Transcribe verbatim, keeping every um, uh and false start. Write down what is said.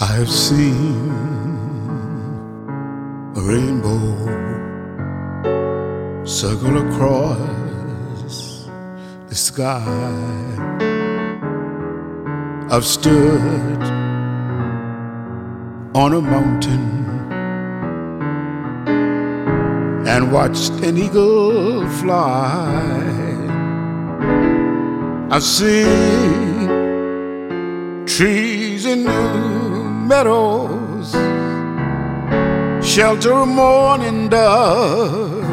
I've seen a rainbow circle across the sky. I've stood on a mountain and watched an eagle fly. I've seen trees in new meadows shelter a morning dove.